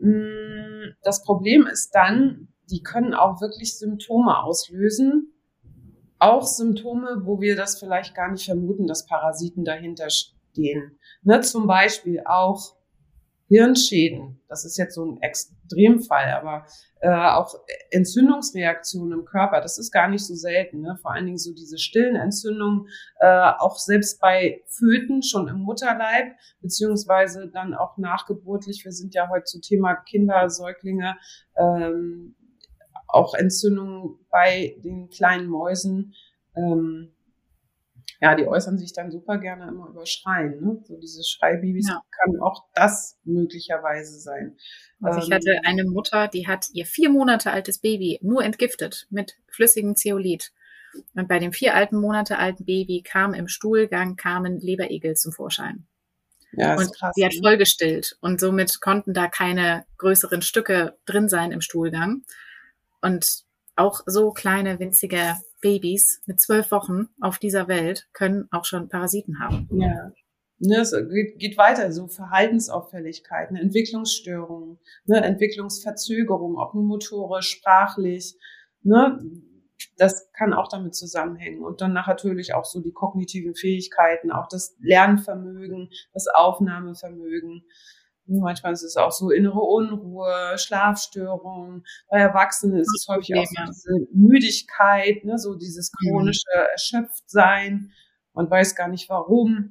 mh, das Problem ist dann, die können auch wirklich Symptome auslösen. Auch Symptome, wo wir das vielleicht gar nicht vermuten, dass Parasiten dahinter stehen. Ne, zum Beispiel auch Hirnschäden. Das ist jetzt so ein Extremfall, aber äh, auch Entzündungsreaktionen im Körper, das ist gar nicht so selten. Ne? Vor allen Dingen so diese stillen Entzündungen, äh, auch selbst bei Föten schon im Mutterleib, beziehungsweise dann auch nachgeburtlich. Wir sind ja heute zu Thema Kinder, Säuglinge, ähm, auch Entzündungen bei den kleinen Mäusen. Ähm, Ja, die äußern sich dann super gerne immer über Schreien. Ne? So diese Schreibabys, Ja. kann auch das möglicherweise sein. Also ich Ähm, hatte eine Mutter, die hat ihr vier Monate altes Baby nur entgiftet mit flüssigem Zeolit. Und bei dem vier alten Monate alten Baby kam im Stuhlgang kamen Leberegel zum Vorschein. ja, ist Und krass. sie hat Ne? vollgestillt und somit konnten da keine größeren Stücke drin sein im Stuhlgang. Und auch so kleine, winzige Babys mit zwölf Wochen auf dieser Welt können auch schon Parasiten haben. Ja. Ne, es geht, geht weiter, so Verhaltensauffälligkeiten, Entwicklungsstörungen, ne, Entwicklungsverzögerungen, ob nur motorisch, sprachlich, ne, das kann auch damit zusammenhängen. Und dann nachher natürlich auch so die kognitiven Fähigkeiten, auch das Lernvermögen, das Aufnahmevermögen. Manchmal ist es auch so innere Unruhe, Schlafstörungen. Bei Erwachsenen ist es häufig auch so diese Müdigkeit, ne, so dieses chronische Erschöpftsein. Man weiß gar nicht warum.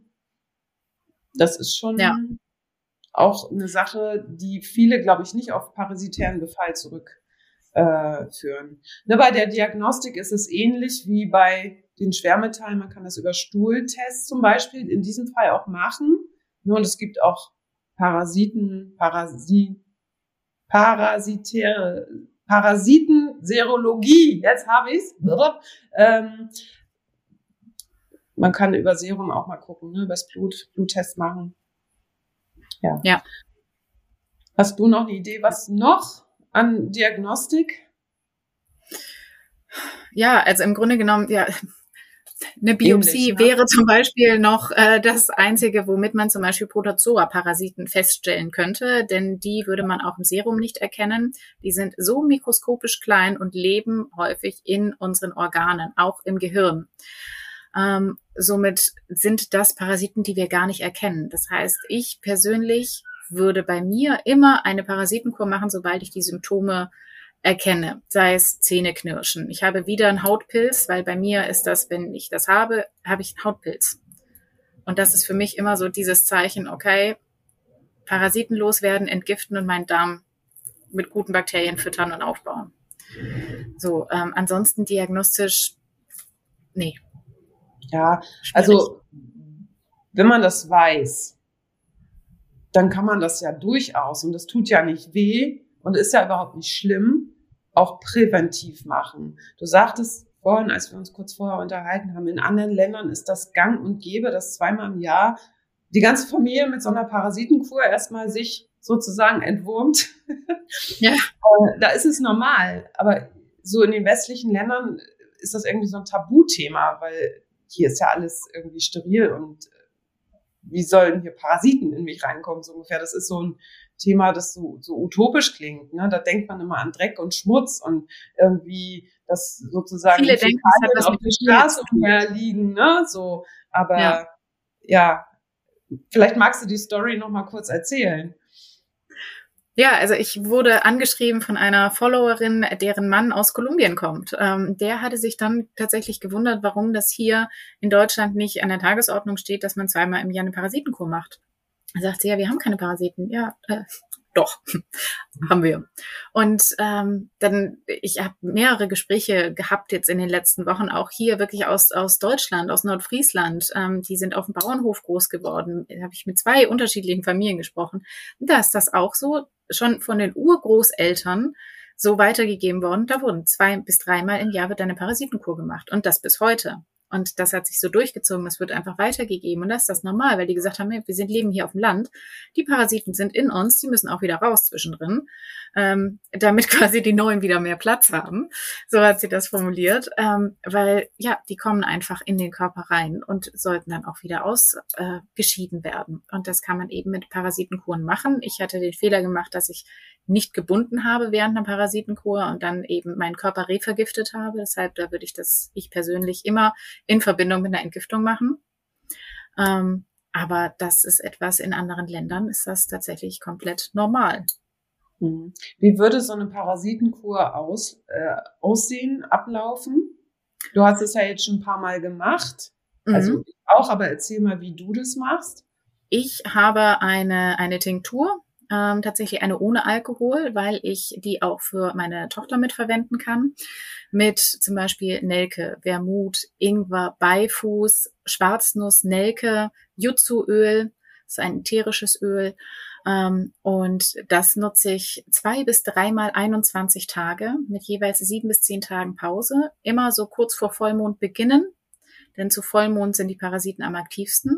Das ist schon Ja. auch eine Sache, die viele, glaube ich, nicht auf parasitären Befall zurückführen. Äh, führen. ne, bei der Diagnostik ist es ähnlich wie bei den Schwermetallen. Man kann das über Stuhltests zum Beispiel in diesem Fall auch machen. Ne, und es gibt auch Parasiten, Parasi, parasitäre, Parasitenserologie. Jetzt habe ich's. Ähm, man kann über Serum auch mal gucken, ne, übers Blut, Bluttest machen. Ja. Ja. Hast du noch eine Idee, was noch an Diagnostik? Ja, also im Grunde genommen, ja, eine Biopsie Ähnlich, ne? wäre zum Beispiel noch äh, das Einzige, womit man zum Beispiel Protozoa-Parasiten feststellen könnte, denn die würde man auch im Serum nicht erkennen. Die sind so mikroskopisch klein und leben häufig in unseren Organen, auch im Gehirn. Ähm, somit sind das Parasiten, die wir gar nicht erkennen. Das heißt, ich persönlich würde bei mir immer eine Parasitenkur machen, sobald ich die Symptome erkenne, sei es Zähneknirschen. Ich habe wieder einen Hautpilz, weil bei mir ist das, wenn ich das habe, habe ich einen Hautpilz. Und das ist für mich immer so dieses Zeichen, okay, Parasiten loswerden, entgiften und meinen Darm mit guten Bakterien füttern und aufbauen. So, ähm, ansonsten diagnostisch, nee. Ja, Schwierig. also wenn man das weiß, dann kann man das ja durchaus, und das tut ja nicht weh und ist ja überhaupt nicht schlimm, auch präventiv machen. Du sagtest vorhin, als wir uns kurz vorher unterhalten haben, in anderen Ländern ist das gang und gäbe, dass zweimal im Jahr die ganze Familie mit so einer Parasitenkur erstmal sich sozusagen entwurmt. Ja. Da ist es normal, aber so in den westlichen Ländern ist das irgendwie so ein Tabuthema, weil hier ist ja alles irgendwie steril und wie sollen hier Parasiten in mich reinkommen, so ungefähr. Das ist so ein Thema, das so, so utopisch klingt. Ne? Da denkt man immer an Dreck und Schmutz und irgendwie, dass sozusagen viele denken, das auf der Straße umherliegen. Ne? So, aber ja. ja, vielleicht magst du die Story noch mal kurz erzählen. Ja, also ich wurde angeschrieben von einer Followerin, deren Mann aus Kolumbien kommt. Ähm, der hatte sich dann tatsächlich gewundert, warum das hier in Deutschland nicht an der Tagesordnung steht, dass man zweimal im Jahr eine Parasitenkur macht. Da sagt sie, ja, wir haben keine Parasiten. Ja, äh, doch, haben wir. Und ähm, dann, ich habe mehrere Gespräche gehabt jetzt in den letzten Wochen, auch hier wirklich aus aus Deutschland, aus Nordfriesland. Ähm, die sind auf dem Bauernhof groß geworden. Da habe ich mit zwei unterschiedlichen Familien gesprochen. Und da ist das auch so, schon von den Urgroßeltern so weitergegeben worden. Da wurden zwei bis dreimal im Jahr wird eine Parasitenkur gemacht. Und das bis heute. Und das hat sich so durchgezogen, das wird einfach weitergegeben. Und das ist das normal, weil die gesagt haben, wir sind leben hier auf dem Land, die Parasiten sind in uns, die müssen auch wieder raus zwischendrin, ähm, damit quasi die Neuen wieder mehr Platz haben. So hat sie das formuliert, ähm, weil ja, die kommen einfach in den Körper rein und sollten dann auch wieder ausgeschieden äh, werden. Und das kann man eben mit Parasitenkuren machen. Ich hatte den Fehler gemacht, dass ich nicht gebunden habe während einer Parasitenkur und dann eben meinen Körper revergiftet habe. Deshalb, da würde ich das, ich persönlich immer in Verbindung mit einer Entgiftung machen. Ähm, aber das ist etwas, in anderen Ländern ist das tatsächlich komplett normal. Wie würde so eine Parasitenkur aus, äh, aussehen, ablaufen? Du hast es ja jetzt schon ein paar Mal gemacht. Also mhm. ich auch, aber erzähl mal, wie du das machst. Ich habe eine, eine Tinktur, ähm, tatsächlich eine ohne Alkohol, weil ich die auch für meine Tochter mitverwenden kann. Mit zum Beispiel Nelke, Wermut, Ingwer, Beifuß, Schwarznuss, Nelke, Jutsu-Öl, das ist ein ätherisches Öl. Ähm, und das nutze ich zwei bis dreimal einundzwanzig Tage mit jeweils sieben bis zehn Tagen Pause. Immer so kurz vor Vollmond beginnen, denn zu Vollmond sind die Parasiten am aktivsten.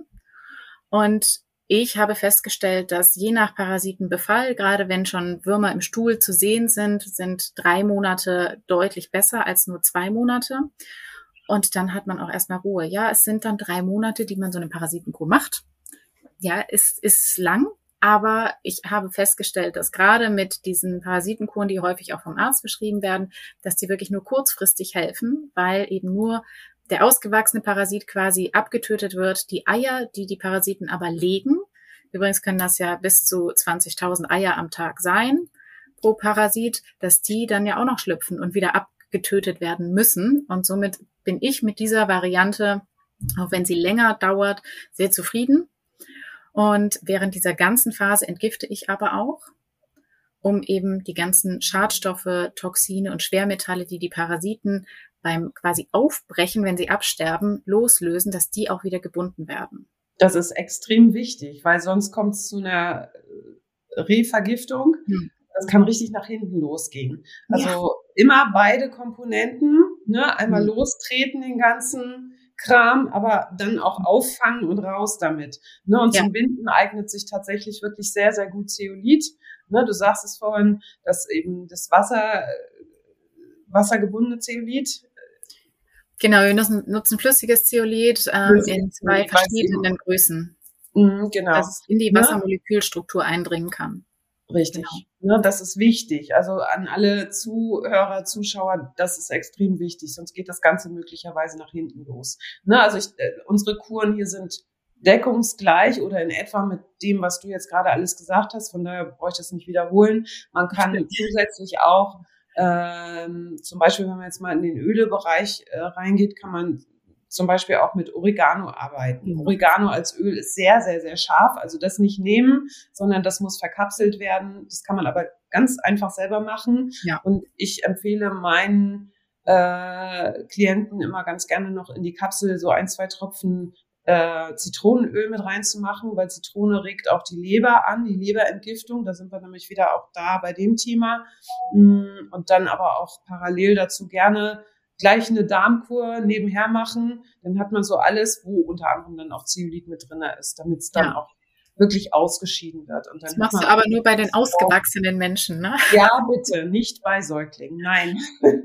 Und ich habe festgestellt, dass je nach Parasitenbefall, gerade wenn schon Würmer im Stuhl zu sehen sind, sind drei Monate deutlich besser als nur zwei Monate. Und dann hat man auch erstmal Ruhe. Ja, es sind dann drei Monate, die man so eine Parasitenkur macht. Ja, ist, ist lang. Aber ich habe festgestellt, dass gerade mit diesen Parasitenkuren, die häufig auch vom Arzt beschrieben werden, dass die wirklich nur kurzfristig helfen, weil eben nur der ausgewachsene Parasit quasi abgetötet wird, die Eier, die die Parasiten aber legen. Übrigens können das ja bis zu zwanzigtausend Eier am Tag sein pro Parasit, dass die dann ja auch noch schlüpfen und wieder abgetötet werden müssen. Und somit bin ich mit dieser Variante, auch wenn sie länger dauert, sehr zufrieden. Und während dieser ganzen Phase entgifte ich aber auch, um eben die ganzen Schadstoffe, Toxine und Schwermetalle, die die Parasiten beim quasi Aufbrechen, wenn sie absterben, loslösen, dass die auch wieder gebunden werden. Das ist extrem wichtig, weil sonst kommt es zu einer Revergiftung. Hm. Das kann richtig nach hinten losgehen. Also ja. immer beide Komponenten, ne, einmal hm. lostreten den ganzen Kram, aber dann auch auffangen und raus damit. Ne, und ja. zum Binden eignet sich tatsächlich wirklich sehr, sehr gut Zeolit. Ne, du sagst es vorhin, dass eben das Wasser, wassergebundene Zeolit. Genau, wir nutzen, nutzen flüssiges Zeolit ähm, in zwei verschiedenen Größen. Mhm, genau. Dass es in die Wassermolekülstruktur eindringen kann. Richtig. Genau. Ne, das ist wichtig. Also an alle Zuhörer, Zuschauer, das ist extrem wichtig. Sonst geht das Ganze möglicherweise nach hinten los. Ne, also ich, äh, unsere Kuren hier sind deckungsgleich oder in etwa mit dem, was du jetzt gerade alles gesagt hast. Von daher brauche ich das nicht wiederholen. Man kann Stimmt. zusätzlich auch, ähm, zum Beispiel, wenn man jetzt mal in den Ölebereich äh, reingeht, kann man zum Beispiel auch mit Oregano arbeiten. Mhm. Oregano als Öl ist sehr, sehr, sehr scharf. Also das nicht nehmen, sondern das muss verkapselt werden. Das kann man aber ganz einfach selber machen. Ja. Und ich empfehle meinen äh, Klienten immer ganz gerne noch in die Kapsel so ein, zwei Tropfen äh, Zitronenöl mit reinzumachen, weil Zitrone regt auch die Leber an, die Leberentgiftung. Da sind wir nämlich wieder auch da bei dem Thema. Und dann aber auch parallel dazu gerne gleich eine Darmkur nebenher machen, dann hat man so alles, wo unter anderem dann auch Zeolit mit drin ist, damit es dann ja. auch wirklich ausgeschieden wird. Und dann das machst du aber nur bei den ausgewachsenen Menschen, ne? Ja, bitte, nicht bei Säuglingen, nein.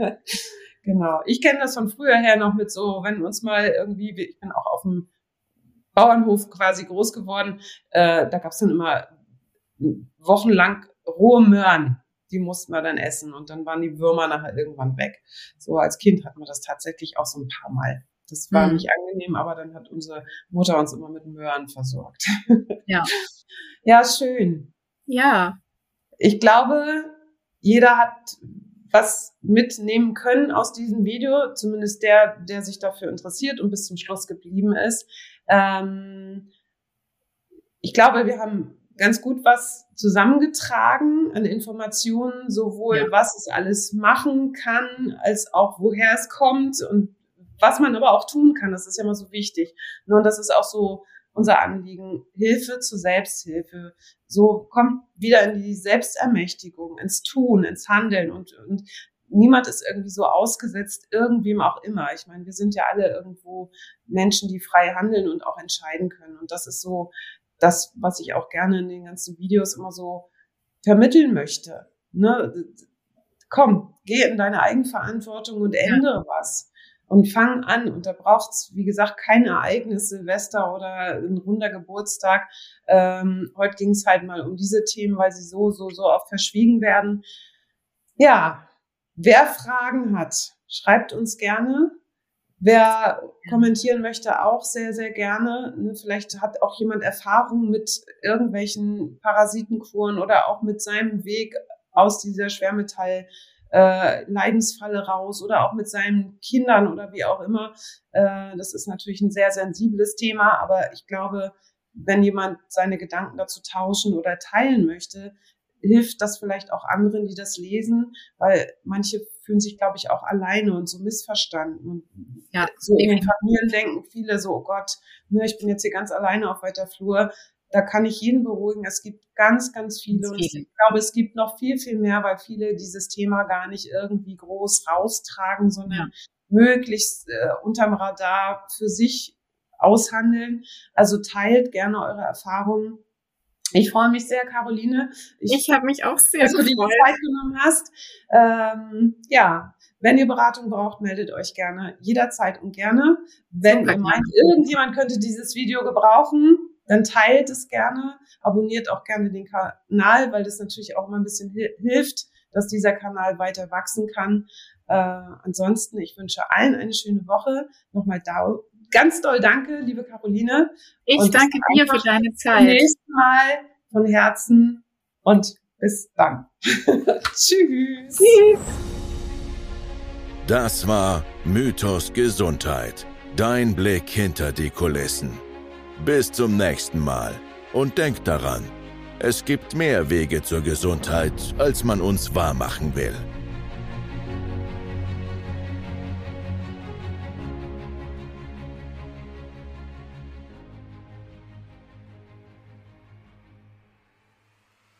Genau. Ich kenne das von früher her noch mit so, wenn uns mal irgendwie, ich bin auch auf dem Bauernhof quasi groß geworden, äh, da gab's dann immer wochenlang rohe Möhren. Die mussten wir dann essen und dann waren die Würmer nachher irgendwann weg. So als Kind hatten wir das tatsächlich auch so ein paar Mal. Das war mhm. nicht angenehm, aber dann hat unsere Mutter uns immer mit Möhren versorgt. Ja. Ja, schön. Ja. Ich glaube, jeder hat was mitnehmen können aus diesem Video, zumindest der, der sich dafür interessiert und bis zum Schluss geblieben ist. Ähm, ich glaube, wir haben ganz gut was zusammengetragen an Informationen, sowohl ja. was es alles machen kann, als auch woher es kommt und was man aber auch tun kann. Das ist ja immer so wichtig. Und das ist auch so unser Anliegen. Hilfe zur Selbsthilfe. So kommt wieder in die Selbstermächtigung, ins Tun, ins Handeln und, und niemand ist irgendwie so ausgesetzt, irgendwem auch immer. Ich meine, wir sind ja alle irgendwo Menschen, die frei handeln und auch entscheiden können. Und das ist so das, was ich auch gerne in den ganzen Videos immer so vermitteln möchte. Ne? Komm, geh in deine Eigenverantwortung und ändere ja. was. Und fang an. Und da braucht's, wie gesagt, keine Ereignisse, Silvester oder ein runder Geburtstag. Ähm, heute ging es halt mal um diese Themen, weil sie so, so, so oft verschwiegen werden. Ja, wer Fragen hat, schreibt uns gerne. Wer kommentieren möchte, auch sehr, sehr gerne. Vielleicht hat auch jemand Erfahrung mit irgendwelchen Parasitenkuren oder auch mit seinem Weg aus dieser Schwermetall Äh, Leidensfalle raus oder auch mit seinen Kindern oder wie auch immer. Äh, das ist natürlich ein sehr sensibles Thema, aber ich glaube, wenn jemand seine Gedanken dazu tauschen oder teilen möchte, hilft das vielleicht auch anderen, die das lesen, weil manche fühlen sich, glaube ich, auch alleine und so missverstanden. Und ja, so in den Familien denken viele so, oh Gott, ne, ich bin jetzt hier ganz alleine auf weiter Flur. Da kann ich jeden beruhigen. Es gibt ganz, ganz viele. Und ich glaube, es gibt noch viel, viel mehr, weil viele dieses Thema gar nicht irgendwie groß raustragen, sondern ja. möglichst äh, unterm Radar für sich aushandeln. Also teilt gerne eure Erfahrungen. Ich freue mich sehr, Caroline. Ich, ich habe mich auch sehr dass du die Zeit genommen hast. Ähm, ja, wenn ihr Beratung braucht, meldet euch gerne. Jederzeit und gerne. Wenn ihr meint, irgendjemand könnte dieses Video gebrauchen, dann teilt es gerne, abonniert auch gerne den Kanal, weil das natürlich auch immer ein bisschen hilft, dass dieser Kanal weiter wachsen kann. Äh, ansonsten, ich wünsche allen eine schöne Woche. Nochmal da, ganz doll danke, liebe Caroline. Ich und danke dir für deine Zeit. Zum nächsten Mal von Herzen und bis dann. Tschüss. Tschüss. Das war Mythos Gesundheit. Dein Blick hinter die Kulissen. Bis zum nächsten Mal. Und denkt daran, es gibt mehr Wege zur Gesundheit, als man uns wahrmachen will.